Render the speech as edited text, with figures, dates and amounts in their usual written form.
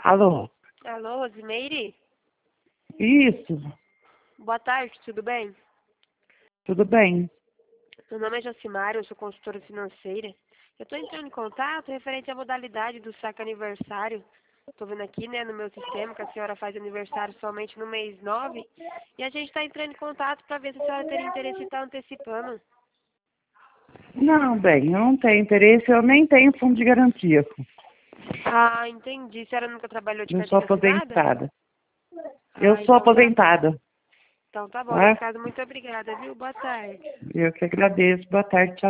Alô? Alô, Rosimeire? Isso, Boa tarde, tudo bem? tudo bem? Meu nome é Jacimara, eu sou consultora financeira. Eu estou entrando em contato referente à modalidade do saque aniversário. Estou vendo aqui, né, no meu sistema que a senhora faz aniversário somente no mês 9. E a gente está entrando em contato para ver se a senhora teria interesse em estar antecipando. Não, bem, eu não tenho interesse, eu nem tenho fundo de garantia. Ah, entendi. A senhora nunca trabalhou de Eu sou carteira assinada? aposentada. Eu Ah, sou então tá bom. aposentada, Então tá bom, nesse tá? caso, muito obrigada, viu? Boa tarde. Eu que agradeço. Boa tarde, tchau.